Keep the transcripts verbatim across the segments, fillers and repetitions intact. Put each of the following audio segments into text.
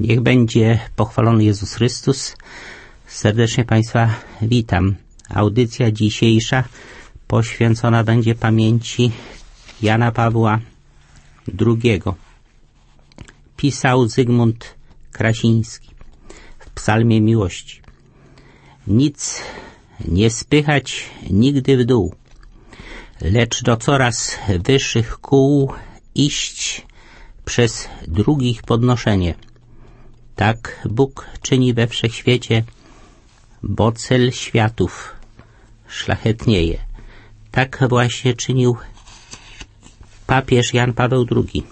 Niech będzie pochwalony Jezus Chrystus. Serdecznie Państwa witam. Audycja dzisiejsza poświęcona będzie pamięci Jana Pawła drugiego. Pisał Zygmunt Krasiński w Psalmie Miłości. Nic nie spychać nigdy w dół, lecz do coraz wyższych kół iść przez drugich podnoszenie. Tak Bóg czyni we wszechświecie, bo cel światów szlachetnieje. Tak właśnie czynił papież Jan Paweł drugi.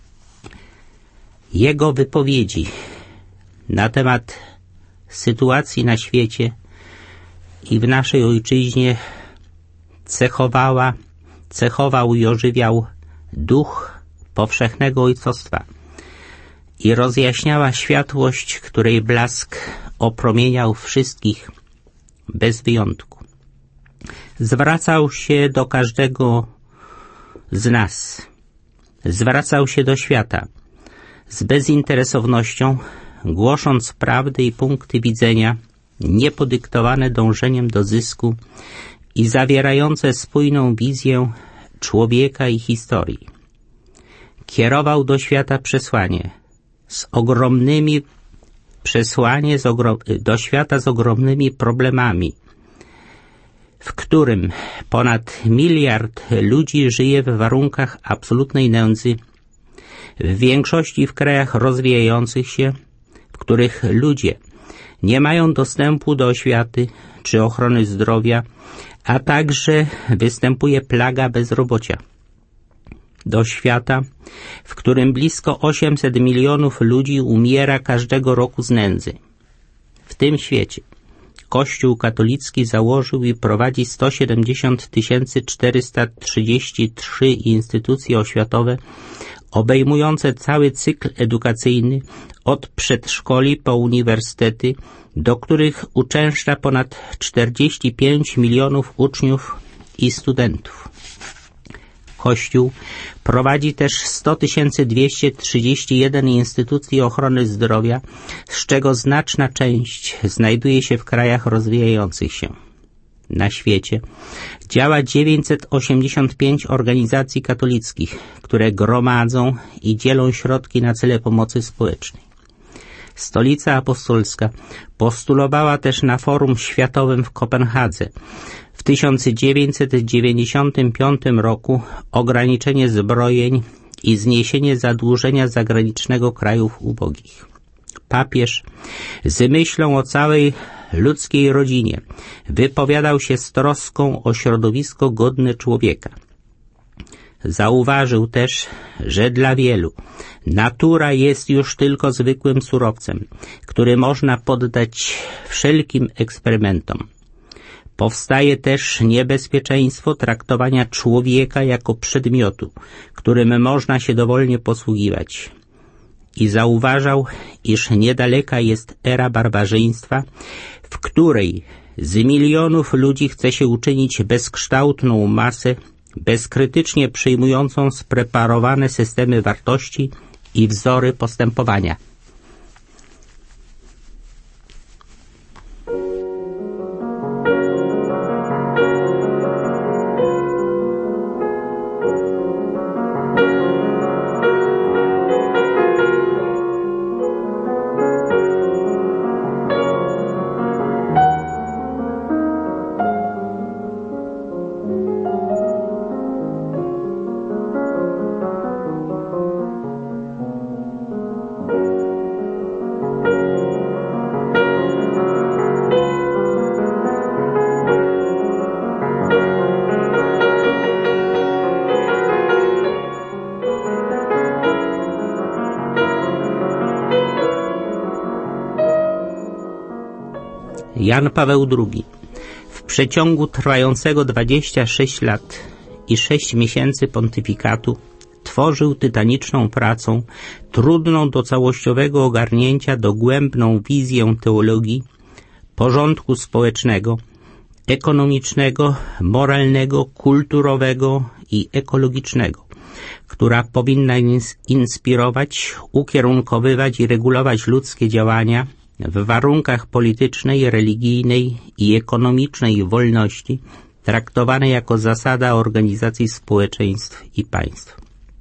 Jego wypowiedzi na temat sytuacji na świecie i w naszej ojczyźnie cechowała, cechował i ożywiał duch powszechnego ojcostwa i rozjaśniała światłość, której blask opromieniał wszystkich bez wyjątku. Zwracał się do każdego z nas. Zwracał się do świata z bezinteresownością, głosząc prawdy i punkty widzenia niepodyktowane dążeniem do zysku i zawierające spójną wizję człowieka i historii. Kierował do świata przesłanie z ogromnymi przesłanie z ogrom, do świata z ogromnymi problemami, w którym ponad miliard ludzi żyje w warunkach absolutnej nędzy, w większości w krajach rozwijających się, w których ludzie nie mają dostępu do oświaty czy ochrony zdrowia, a także występuje plaga bezrobocia. Do świata, w którym blisko osiemset milionów ludzi umiera każdego roku z nędzy. W tym świecie Kościół katolicki założył i prowadzi sto siedemdziesiąt tysięcy czterysta trzydzieści trzy instytucje oświatowe obejmujące cały cykl edukacyjny od przedszkoli po uniwersytety, do których uczęszcza ponad czterdzieści pięć milionów uczniów i studentów. Kościół prowadzi też sto tysięcy dwieście trzydzieści jeden instytucji ochrony zdrowia, z czego znaczna część znajduje się w krajach rozwijających się. Na świecie działa dziewięćset osiemdziesiąt pięć organizacji katolickich, które gromadzą i dzielą środki na cele pomocy społecznej. Stolica Apostolska postulowała też na forum światowym w Kopenhadze w tysiąc dziewięćset dziewięćdziesiątym piątym roku ograniczenie zbrojeń i zniesienie zadłużenia zagranicznego krajów ubogich. Papież z myślą o całej ludzkiej rodzinie wypowiadał się z troską o środowisko godne człowieka. Zauważył też, że dla wielu natura jest już tylko zwykłym surowcem, który można poddać wszelkim eksperymentom. Powstaje też niebezpieczeństwo traktowania człowieka jako przedmiotu, którym można się dowolnie posługiwać. I zauważał, iż niedaleka jest era barbarzyństwa, w której z milionów ludzi chce się uczynić bezkształtną masę, bezkrytycznie przyjmującą spreparowane systemy wartości i wzory postępowania. Jan Paweł drugi w przeciągu trwającego dwadzieścia sześć lat i sześć miesięcy pontyfikatu tworzył tytaniczną pracą, trudną do całościowego ogarnięcia, dogłębną wizję teologii, porządku społecznego, ekonomicznego, moralnego, kulturowego i ekologicznego, która powinna inspirować, ukierunkowywać i regulować ludzkie działania w warunkach politycznej, religijnej i ekonomicznej wolności, traktowane jako zasada organizacji społeczeństw i państw.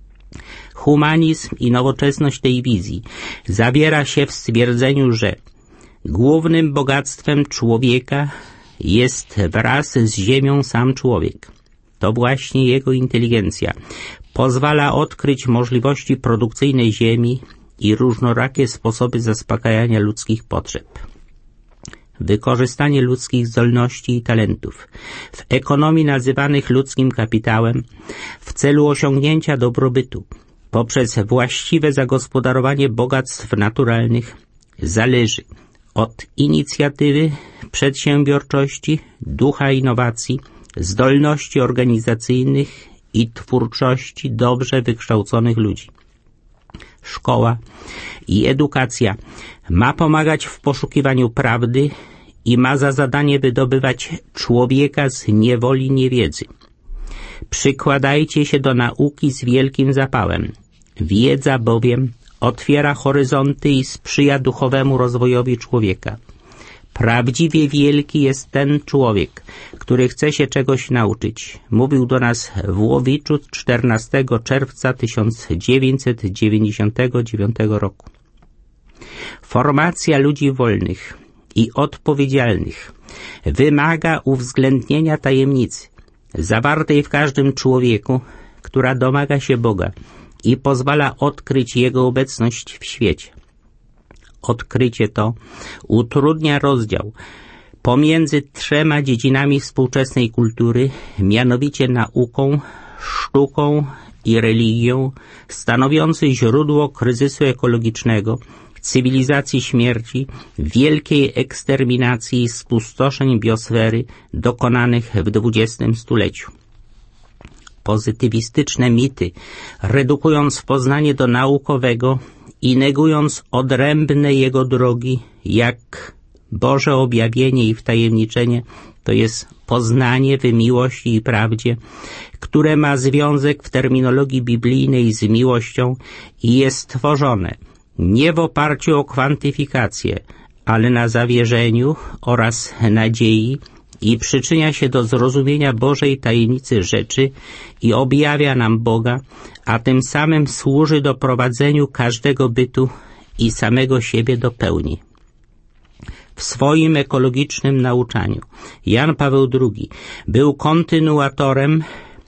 Humanizm i nowoczesność tej wizji zawiera się w stwierdzeniu, że głównym bogactwem człowieka jest wraz z ziemią sam człowiek. To właśnie jego inteligencja pozwala odkryć możliwości produkcyjne ziemi i różnorakie sposoby zaspokajania ludzkich potrzeb. Wykorzystanie ludzkich zdolności i talentów w ekonomii nazywanych ludzkim kapitałem w celu osiągnięcia dobrobytu poprzez właściwe zagospodarowanie bogactw naturalnych zależy od inicjatywy, przedsiębiorczości, ducha innowacji, zdolności organizacyjnych i twórczości dobrze wykształconych ludzi. Szkoła i edukacja ma pomagać w poszukiwaniu prawdy i ma za zadanie wydobywać człowieka z niewoli niewiedzy. Przykładajcie się do nauki z wielkim zapałem. Wiedza bowiem otwiera horyzonty i sprzyja duchowemu rozwojowi człowieka. Prawdziwie wielki jest ten człowiek, który chce się czegoś nauczyć. Mówił do nas Włowiczu czternastego czerwca tysiąc dziewięćset dziewięćdziesiątego dziewiątego roku. Formacja ludzi wolnych i odpowiedzialnych wymaga uwzględnienia tajemnicy zawartej w każdym człowieku, która domaga się Boga i pozwala odkryć Jego obecność w świecie. Odkrycie to utrudnia rozdział pomiędzy trzema dziedzinami współczesnej kultury, mianowicie nauką, sztuką i religią, stanowiący źródło kryzysu ekologicznego, cywilizacji śmierci, wielkiej eksterminacji i spustoszeń biosfery dokonanych w dwudziestym stuleciu. Pozytywistyczne mity, redukując poznanie do naukowego i negując odrębne jego drogi, jak Boże objawienie i wtajemniczenie, to jest poznanie w miłości i prawdzie, które ma związek w terminologii biblijnej z miłością i jest stworzone nie w oparciu o kwantyfikację, ale na zawierzeniu oraz nadziei i przyczynia się do zrozumienia Bożej tajemnicy rzeczy i objawia nam Boga, a tym samym służy doprowadzeniu każdego bytu i samego siebie do pełni. W swoim ekologicznym nauczaniu Jan Paweł drugi był kontynuatorem,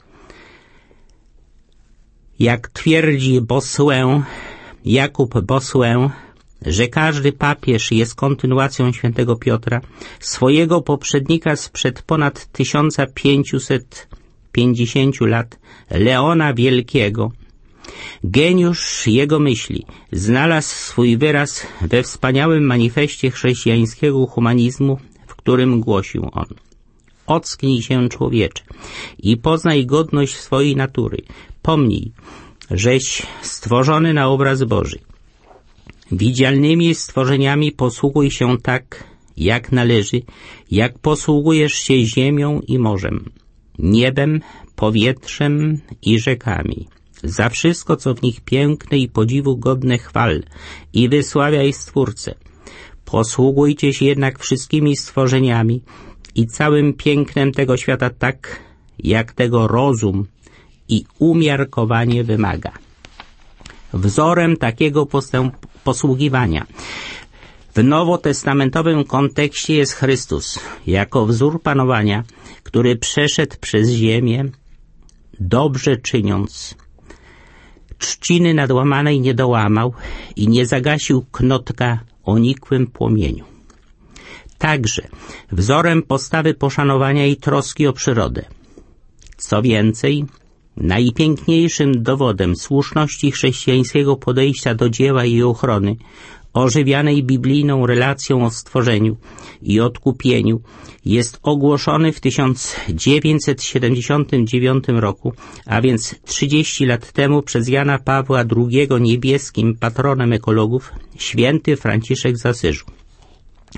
jak twierdzi Bossuet, Jakub Bossuet, że każdy papież jest kontynuacją świętego Piotra, swojego poprzednika sprzed ponad tysiąc pięćset pięćdziesięciu lat, Leona Wielkiego. Geniusz jego myśli znalazł swój wyraz we wspaniałym manifestie chrześcijańskiego humanizmu, w którym głosił on: ocknij się, człowiecze, i poznaj godność swojej natury. Pomnij, żeś stworzony na obraz Boży. Widzialnymi stworzeniami posługuj się tak, jak należy, jak posługujesz się ziemią i morzem, niebem, powietrzem i rzekami. Za wszystko, co w nich piękne i podziwu godne, chwal i wysławiaj Stwórcę. Posługujcie się jednak wszystkimi stworzeniami i całym pięknem tego świata tak, jak tego rozum i umiarkowanie wymaga. Wzorem takiego postęp posługiwania w nowotestamentowym kontekście jest Chrystus, jako wzór panowania, który przeszedł przez ziemię, dobrze czyniąc. Trzciny nadłamanej nie dołamał i nie zagasił knotka o nikłym płomieniu. Także wzorem postawy poszanowania i troski o przyrodę. Co więcej, najpiękniejszym dowodem słuszności chrześcijańskiego podejścia do dzieła i ochrony, ożywianej biblijną relacją o stworzeniu i odkupieniu, jest ogłoszony w tysiąc dziewięćset siedemdziesiątym dziewiątym roku, a więc trzydzieści lat temu, przez Jana Pawła drugiego niebieskim patronem ekologów, święty Franciszek z Asyżu.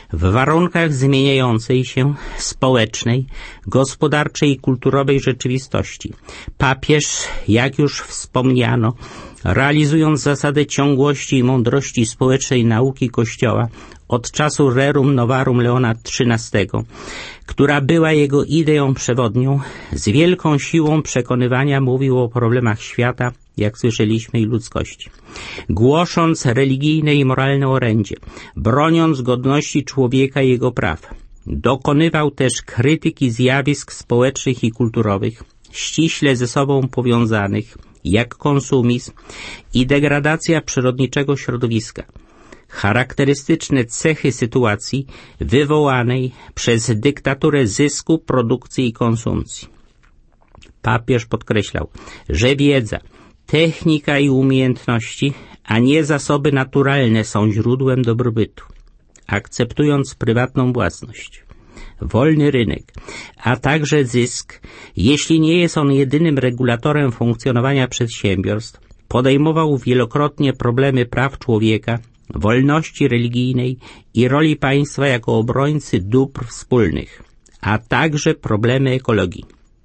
W warunkach zmieniającej się społecznej, gospodarczej i kulturowej rzeczywistości papież, jak już wspomniano, realizując zasadę ciągłości i mądrości społecznej nauki Kościoła od czasu Rerum Novarum Leona trzynastego, która była jego ideą przewodnią, z wielką siłą przekonywania mówił o problemach świata, jak słyszeliśmy, i ludzkości. Głosząc religijne i moralne orędzie, broniąc godności człowieka i jego praw, dokonywał też krytyki zjawisk społecznych i kulturowych, ściśle ze sobą powiązanych, jak konsumizm i degradacja przyrodniczego środowiska. Charakterystyczne cechy sytuacji wywołanej przez dyktaturę zysku, produkcji i konsumpcji. Papież podkreślał, że wiedza, technika i umiejętności, a nie zasoby naturalne są źródłem dobrobytu. Akceptując prywatną własność, wolny rynek, a także zysk, jeśli nie jest on jedynym regulatorem funkcjonowania przedsiębiorstw, podejmował wielokrotnie problemy praw człowieka, wolności religijnej i roli państwa jako obrońcy dóbr wspólnych, a także problemy ekologii.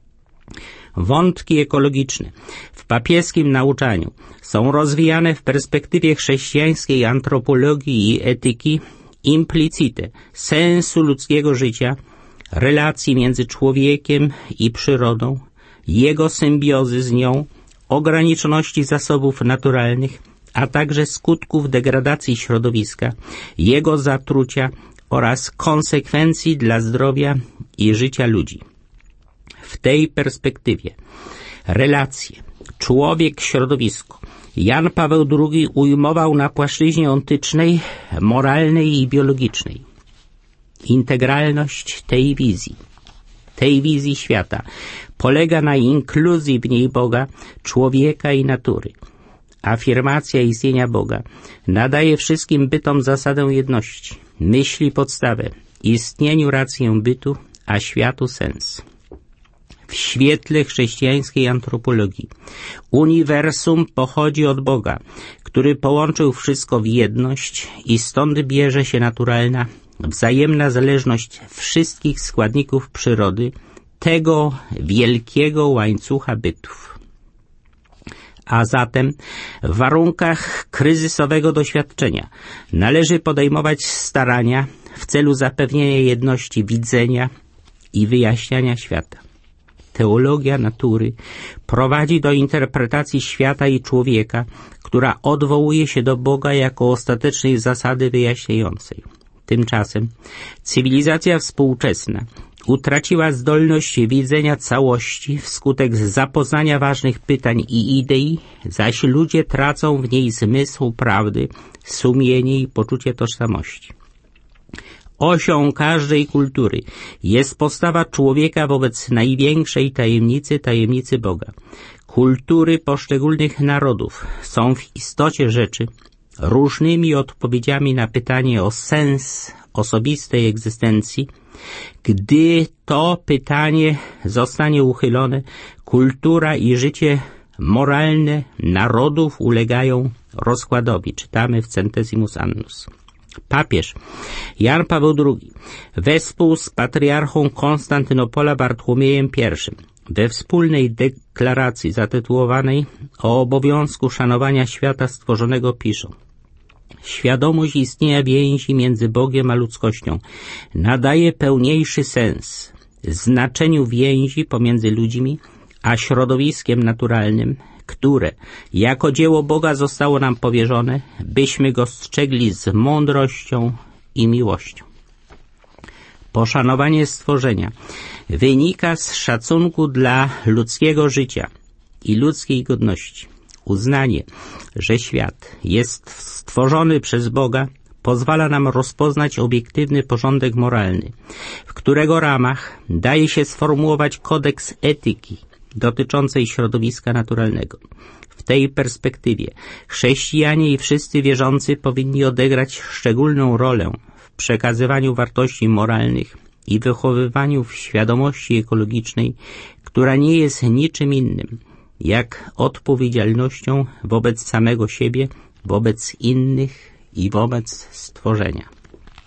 Wątki ekologiczne w papieskim nauczaniu są rozwijane w perspektywie chrześcijańskiej antropologii i etyki implicite, sensu ludzkiego życia, relacji między człowiekiem i przyrodą, jego symbiozy z nią, ograniczoności zasobów naturalnych, a także skutków degradacji środowiska, jego zatrucia oraz konsekwencji dla zdrowia i życia ludzi. W tej perspektywie relacje człowiek-środowisko Jan Paweł drugi ujmował na płaszczyźnie ontycznej, moralnej i biologicznej. Integralność tej wizji, tej wizji świata polega na inkluzji w niej Boga, człowieka i natury. Afirmacja istnienia Boga nadaje wszystkim bytom zasadę jedności, myśli podstawę, istnieniu rację bytu, a światu sens. W świetle chrześcijańskiej antropologii uniwersum pochodzi od Boga, który połączył wszystko w jedność i stąd bierze się naturalna, wzajemna zależność wszystkich składników przyrody, tego wielkiego łańcucha bytów. A zatem w warunkach kryzysowego doświadczenia należy podejmować starania w celu zapewnienia jedności widzenia i wyjaśniania świata. Teologia natury prowadzi do interpretacji świata i człowieka, która odwołuje się do Boga jako ostatecznej zasady wyjaśniającej. Tymczasem cywilizacja współczesna utraciła zdolność widzenia całości wskutek zapoznania ważnych pytań i idei, zaś ludzie tracą w niej zmysł prawdy, sumienie i poczucie tożsamości. Osią każdej kultury jest postawa człowieka wobec największej tajemnicy, tajemnicy Boga. Kultury poszczególnych narodów są w istocie rzeczy różnymi odpowiedziami na pytanie o sens osobistej egzystencji. Gdy to pytanie zostanie uchylone, kultura i życie moralne narodów ulegają rozkładowi. Czytamy w Centesimus Annus. Papież Jan Paweł drugi wespół z patriarchą Konstantynopola Bartłomiejem pierwszym we wspólnej deklaracji zatytułowanej o obowiązku szanowania świata stworzonego piszą: świadomość istnienia więzi między Bogiem a ludzkością nadaje pełniejszy sens znaczeniu więzi pomiędzy ludźmi a środowiskiem naturalnym, które jako dzieło Boga zostało nam powierzone, byśmy go strzegli z mądrością i miłością. Poszanowanie stworzenia wynika z szacunku dla ludzkiego życia i ludzkiej godności. Uznanie, że świat jest stworzony przez Boga, pozwala nam rozpoznać obiektywny porządek moralny, w którego ramach daje się sformułować kodeks etyki dotyczącej środowiska naturalnego. W tej perspektywie chrześcijanie i wszyscy wierzący powinni odegrać szczególną rolę w przekazywaniu wartości moralnych i wychowywaniu w świadomości ekologicznej, która nie jest niczym innym jak odpowiedzialnością wobec samego siebie, wobec innych i wobec stworzenia.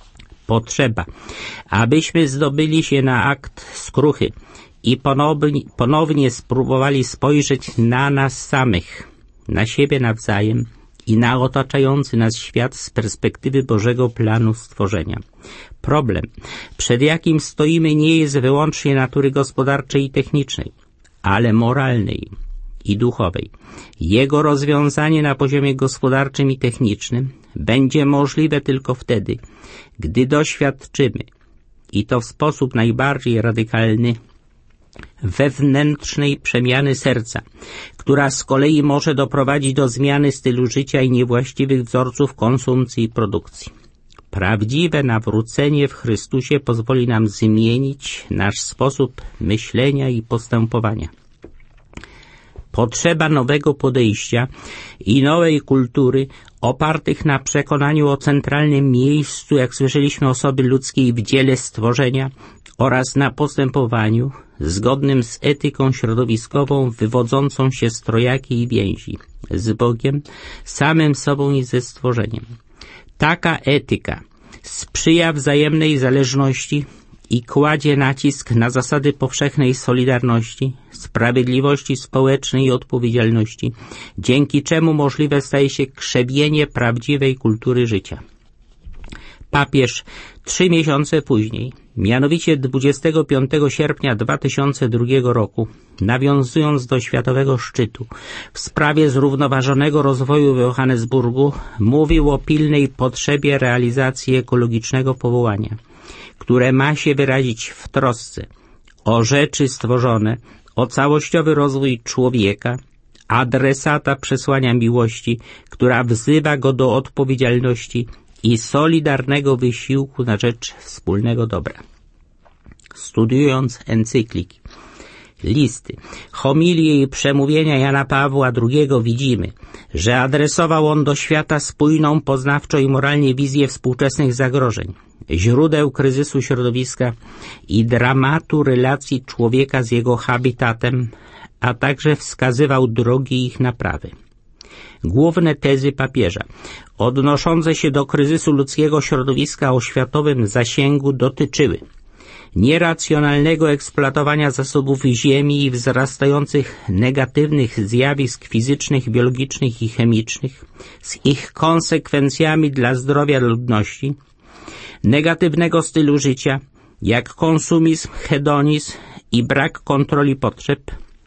Potrzeba, abyśmy zdobyli się na akt skruchy i ponownie, ponownie spróbowali spojrzeć na nas samych, na siebie nawzajem i na otaczający nas świat z perspektywy Bożego planu stworzenia. Problem, przed jakim stoimy, nie jest wyłącznie natury gospodarczej i technicznej, ale moralnej i duchowej. Jego rozwiązanie na poziomie gospodarczym i technicznym będzie możliwe tylko wtedy, gdy doświadczymy, i to w sposób najbardziej radykalny, wewnętrznej przemiany serca, która z kolei może doprowadzić do zmiany stylu życia i niewłaściwych wzorców konsumpcji i produkcji. Prawdziwe nawrócenie w Chrystusie pozwoli nam zmienić nasz sposób myślenia i postępowania. Potrzeba nowego podejścia i nowej kultury opartych na przekonaniu o centralnym miejscu, jak słyszeliśmy, osoby ludzkiej w dziele stworzenia oraz na postępowaniu zgodnym z etyką środowiskową wywodzącą się z trojakiej więzi z Bogiem, samym sobą i ze stworzeniem. Taka etyka sprzyja wzajemnej zależności i kładzie nacisk na zasady powszechnej solidarności, sprawiedliwości społecznej i odpowiedzialności, dzięki czemu możliwe staje się krzewienie prawdziwej kultury życia. Papież trzy miesiące później, mianowicie dwudziestego piątego sierpnia dwa tysiące drugiego roku, nawiązując do Światowego Szczytu w sprawie zrównoważonego rozwoju w Johannesburgu, mówił o pilnej potrzebie realizacji ekologicznego powołania, które ma się wyrazić w trosce o rzeczy stworzone, o całościowy rozwój człowieka, adresata przesłania miłości, która wzywa go do odpowiedzialności i solidarnego wysiłku na rzecz wspólnego dobra. Studiując encykliki, listy, homilie i przemówienia Jana Pawła drugiego widzimy, że adresował on do świata spójną poznawczo i moralnie wizję współczesnych zagrożeń, źródeł kryzysu środowiska i dramatu relacji człowieka z jego habitatem, a także wskazywał drogi ich naprawy. Główne tezy papieża, odnoszące się do kryzysu ludzkiego środowiska o światowym zasięgu, dotyczyły nieracjonalnego eksploatowania zasobów ziemi i wzrastających negatywnych zjawisk fizycznych, biologicznych i chemicznych z ich konsekwencjami dla zdrowia ludności, negatywnego stylu życia, jak konsumizm, hedonizm i brak kontroli potrzeb,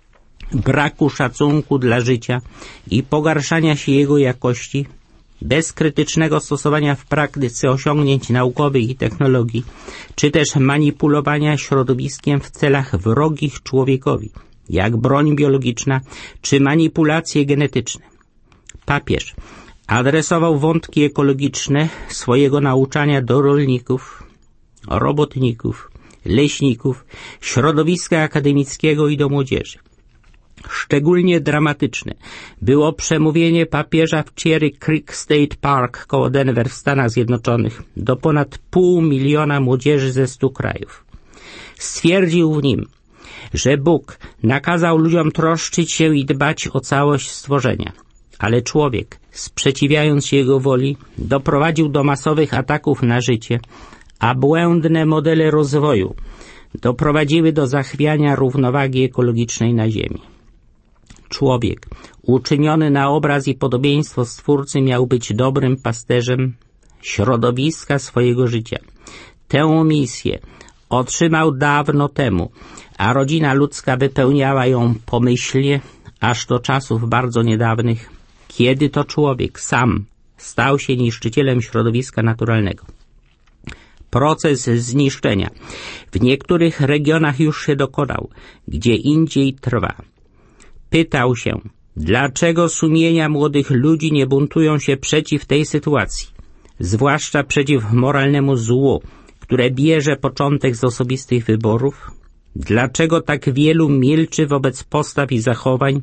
braku szacunku dla życia i pogarszania się jego jakości, bez krytycznego stosowania w praktyce osiągnięć naukowych i technologii, czy też manipulowania środowiskiem w celach wrogich człowiekowi, jak broń biologiczna czy manipulacje genetyczne. Papież adresował wątki ekologiczne swojego nauczania do rolników, robotników, leśników, środowiska akademickiego i do młodzieży. Szczególnie dramatyczne było przemówienie papieża w Cherry Creek State Park koło Denver w Stanach Zjednoczonych do ponad pół miliona młodzieży ze stu krajów. Stwierdził w nim, że Bóg nakazał ludziom troszczyć się i dbać o całość stworzenia, ale człowiek, sprzeciwiając się jego woli, doprowadził do masowych ataków na życie, a błędne modele rozwoju doprowadziły do zachwiania równowagi ekologicznej na Ziemi. Człowiek, uczyniony na obraz i podobieństwo Stwórcy, miał być dobrym pasterzem środowiska swojego życia. Tę misję otrzymał dawno temu, a rodzina ludzka wypełniała ją pomyślnie, aż do czasów bardzo niedawnych, kiedy to człowiek sam stał się niszczycielem środowiska naturalnego. Proces zniszczenia w niektórych regionach już się dokonał, gdzie indziej trwa. Pytał się, dlaczego sumienia młodych ludzi nie buntują się przeciw tej sytuacji, zwłaszcza przeciw moralnemu złu, które bierze początek z osobistych wyborów? Dlaczego tak wielu milczy wobec postaw i zachowań,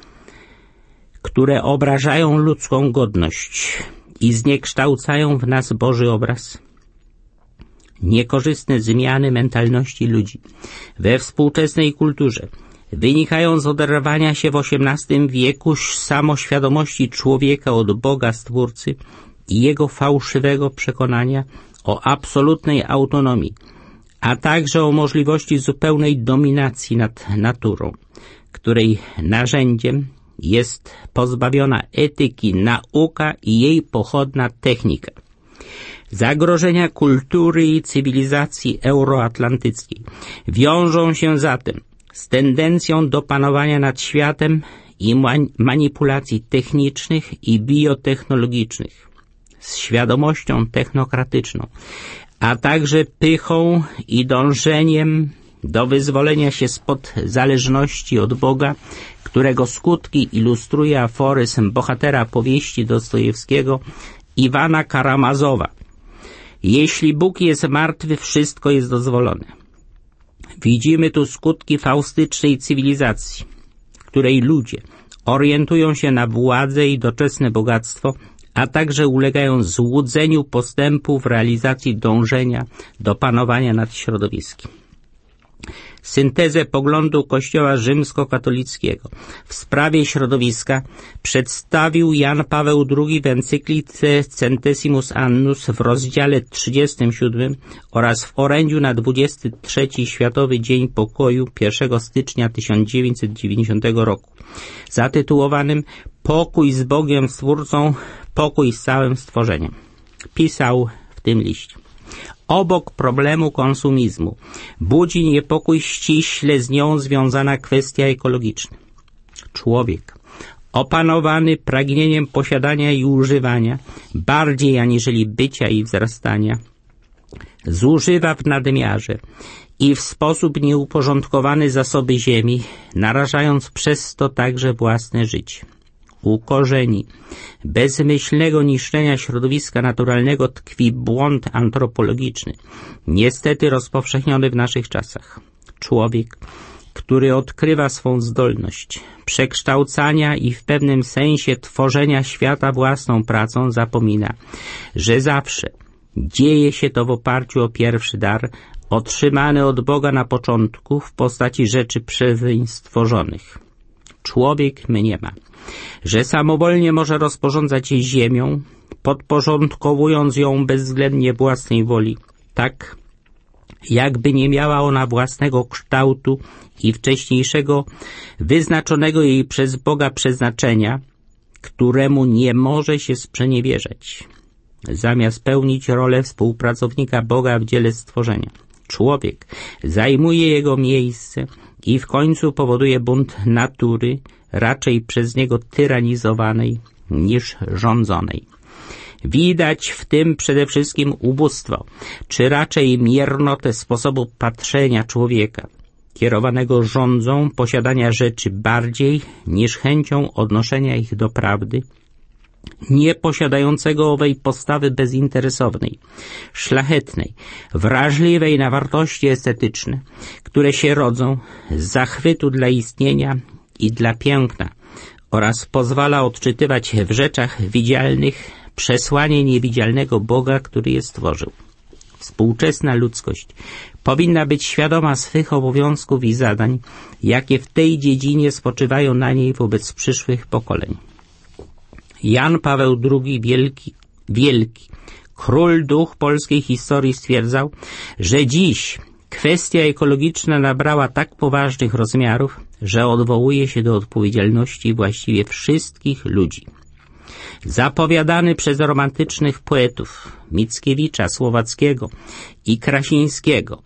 które obrażają ludzką godność i zniekształcają w nas Boży obraz? Niekorzystne zmiany mentalności ludzi we współczesnej kulturze wynikają z oderwania się w osiemnastym wieku samoświadomości człowieka od Boga Stwórcy i jego fałszywego przekonania o absolutnej autonomii, a także o możliwości zupełnej dominacji nad naturą, której narzędziem jest pozbawiona etyki nauka i jej pochodna technika. Zagrożenia kultury i cywilizacji euroatlantyckiej wiążą się zatem z tendencją do panowania nad światem i manipulacji technicznych i biotechnologicznych, z świadomością technokratyczną, a także pychą i dążeniem do wyzwolenia się spod zależności od Boga, którego skutki ilustruje aforyzm bohatera powieści Dostojewskiego Iwana Karamazowa. Jeśli Bóg jest martwy, wszystko jest dozwolone. Widzimy tu skutki faustycznej cywilizacji, której ludzie orientują się na władzę i doczesne bogactwo, a także ulegają złudzeniu postępu w realizacji dążenia do panowania nad środowiskiem. Syntezę poglądu Kościoła rzymskokatolickiego w sprawie środowiska przedstawił Jan Paweł drugi w encyklice Centesimus Annus w rozdziale trzydziestym siódmym oraz w orędziu na dwudziesty trzeci Światowy Dzień Pokoju pierwszego stycznia tysiąc dziewięćset dziewięćdziesiątego roku, zatytułowanym Pokój z Bogiem Stwórcą, pokój z całym stworzeniem. Pisał w tym liście: obok problemu konsumizmu budzi niepokój ściśle z nią związana kwestia ekologiczna. Człowiek, opanowany pragnieniem posiadania i używania, bardziej aniżeli bycia i wzrastania, zużywa w nadmiarze i w sposób nieuporządkowany zasoby ziemi, narażając przez to także własne życie. U korzeni bezmyślnego niszczenia środowiska naturalnego tkwi błąd antropologiczny, niestety rozpowszechniony w naszych czasach. Człowiek, który odkrywa swą zdolność przekształcania i w pewnym sensie tworzenia świata własną pracą, zapomina, że zawsze dzieje się to w oparciu o pierwszy dar, otrzymany od Boga na początku w postaci rzeczy przezeń stworzonych. Człowiek mniema, że samowolnie może rozporządzać ziemią, podporządkowując ją bezwzględnie własnej woli, tak jakby nie miała ona własnego kształtu i wcześniejszego, wyznaczonego jej przez Boga przeznaczenia, któremu nie może się sprzeniewierzać, zamiast pełnić rolę współpracownika Boga w dziele stworzenia. Człowiek zajmuje jego miejsce i w końcu powoduje bunt natury, raczej przez niego tyranizowanej niż rządzonej. Widać w tym przede wszystkim ubóstwo, czy raczej miernotę sposobu patrzenia człowieka, kierowanego rządzą posiadania rzeczy bardziej niż chęcią odnoszenia ich do prawdy, nie posiadającego owej postawy bezinteresownej, szlachetnej, wrażliwej na wartości estetyczne, które się rodzą z zachwytu dla istnienia i dla piękna oraz pozwala odczytywać w rzeczach widzialnych przesłanie niewidzialnego Boga, który je stworzył. Współczesna ludzkość powinna być świadoma swych obowiązków i zadań, jakie w tej dziedzinie spoczywają na niej wobec przyszłych pokoleń. Jan Paweł drugi, wielki, wielki, król duch polskiej historii stwierdzał, że dziś kwestia ekologiczna nabrała tak poważnych rozmiarów, że odwołuje się do odpowiedzialności właściwie wszystkich ludzi. Zapowiadany przez romantycznych poetów Mickiewicza, Słowackiego i Krasińskiego,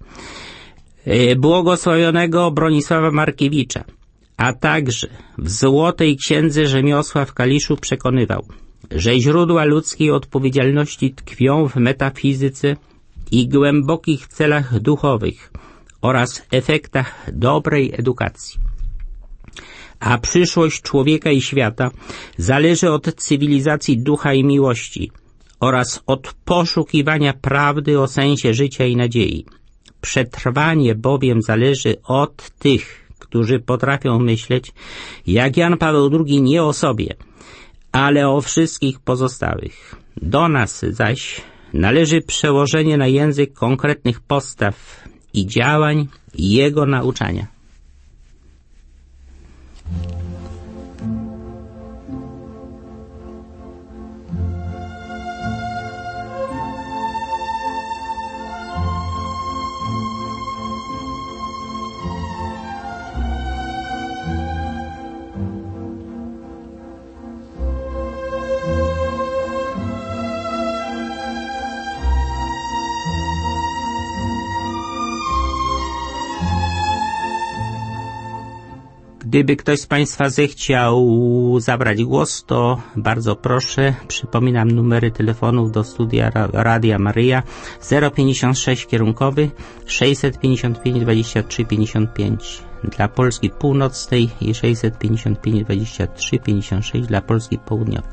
błogosławionego Bronisława Markiewicza, a także w Złotej Księdze Rzemiosła w Kaliszu przekonywał, że źródła ludzkiej odpowiedzialności tkwią w metafizyce i głębokich celach duchowych oraz efektach dobrej edukacji. A przyszłość człowieka i świata zależy od cywilizacji ducha i miłości oraz od poszukiwania prawdy o sensie życia i nadziei. Przetrwanie bowiem zależy od tych, którzy potrafią myśleć, jak Jan Paweł drugi, nie o sobie, ale o wszystkich pozostałych. Do nas zaś należy przełożenie na język konkretnych postaw i działań jego nauczania. Gdyby ktoś z Państwa zechciał zabrać głos, to bardzo proszę. Przypominam numery telefonów do studia Radia Maryja zero pięćdziesiąt sześć kierunkowy sześćset pięćdziesiąt pięć dwadzieścia trzy pięćdziesiąt pięć dla Polski Północnej i sześćset pięćdziesiąt pięć dwadzieścia trzy pięćdziesiąt sześć dla Polski Południowej.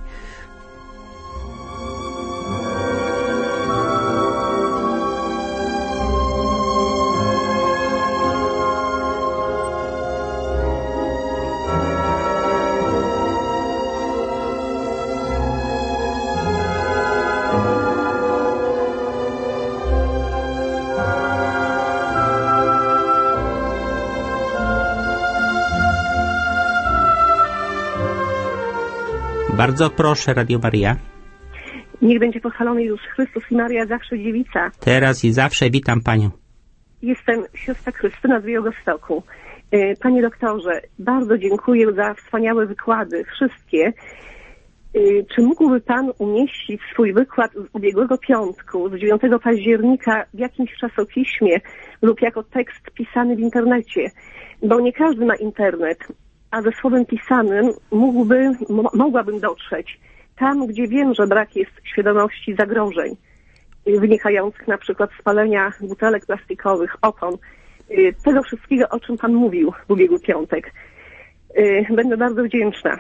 Bardzo proszę, Radio Maryja. Niech będzie pochwalony Jezus Chrystus i Maria zawsze dziewica. Teraz i zawsze witam Panią. Jestem siostra Krystyna z Białegostoku. Panie doktorze, bardzo dziękuję za wspaniałe wykłady, wszystkie. Czy mógłby Pan umieścić swój wykład z ubiegłego piątku, z dziewiątego października w jakimś czasopiśmie lub jako tekst pisany w internecie? Bo nie każdy ma internet, a ze słowem pisanym mógłby, mogłabym dotrzeć tam, gdzie wiem, że brak jest świadomości zagrożeń wynikających na przykład z palenia butelek plastikowych, opon, tego wszystkiego, o czym Pan mówił w ubiegły piątek. Będę bardzo wdzięczna.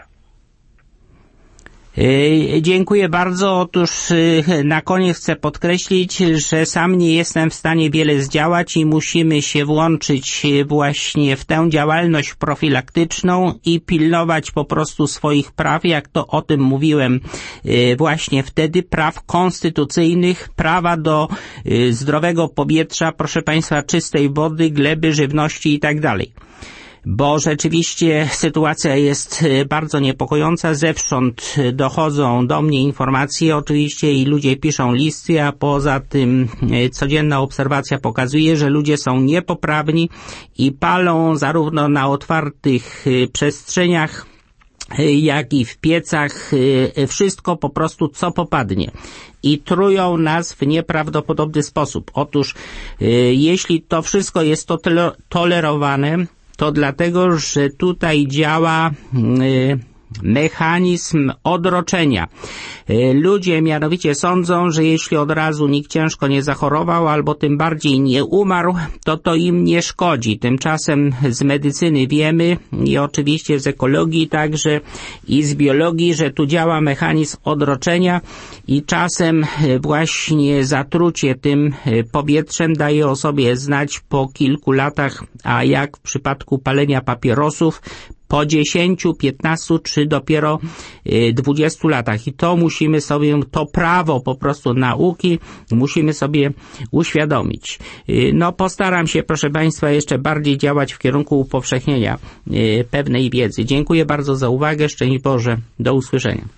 Dziękuję bardzo. Otóż na koniec chcę podkreślić, że sam nie jestem w stanie wiele zdziałać i musimy się włączyć właśnie w tę działalność profilaktyczną i pilnować po prostu swoich praw, jak to o tym mówiłem właśnie wtedy, praw konstytucyjnych, prawa do zdrowego powietrza, proszę Państwa, czystej wody, gleby, żywności i tak dalej. Bo rzeczywiście sytuacja jest bardzo niepokojąca. Zewsząd dochodzą do mnie informacje oczywiście i ludzie piszą listy, a poza tym codzienna obserwacja pokazuje, że ludzie są niepoprawni i palą zarówno na otwartych przestrzeniach, jak i w piecach, wszystko po prostu co popadnie. I trują nas w nieprawdopodobny sposób. Otóż jeśli to wszystko jest to tolerowane, to dlatego, że tutaj działa y, mechanizm odroczenia. Y, ludzie mianowicie sądzą, że jeśli od razu nikt ciężko nie zachorował, albo tym bardziej nie umarł, to to im nie szkodzi. Tymczasem z medycyny wiemy i oczywiście z ekologii także i z biologii, że tu działa mechanizm odroczenia i czasem właśnie zatrucie tym powietrzem daje o sobie znać po kilku latach, a jak w przypadku palenia papierosów po dziesięciu, piętnastu czy dopiero dwudziestu latach. I to musimy sobie, to prawo po prostu nauki musimy sobie uświadomić. No postaram się, proszę Państwa, jeszcze bardziej działać w kierunku upowszechnienia pewnej wiedzy. Dziękuję bardzo za uwagę. Szczęść Boże. Do usłyszenia.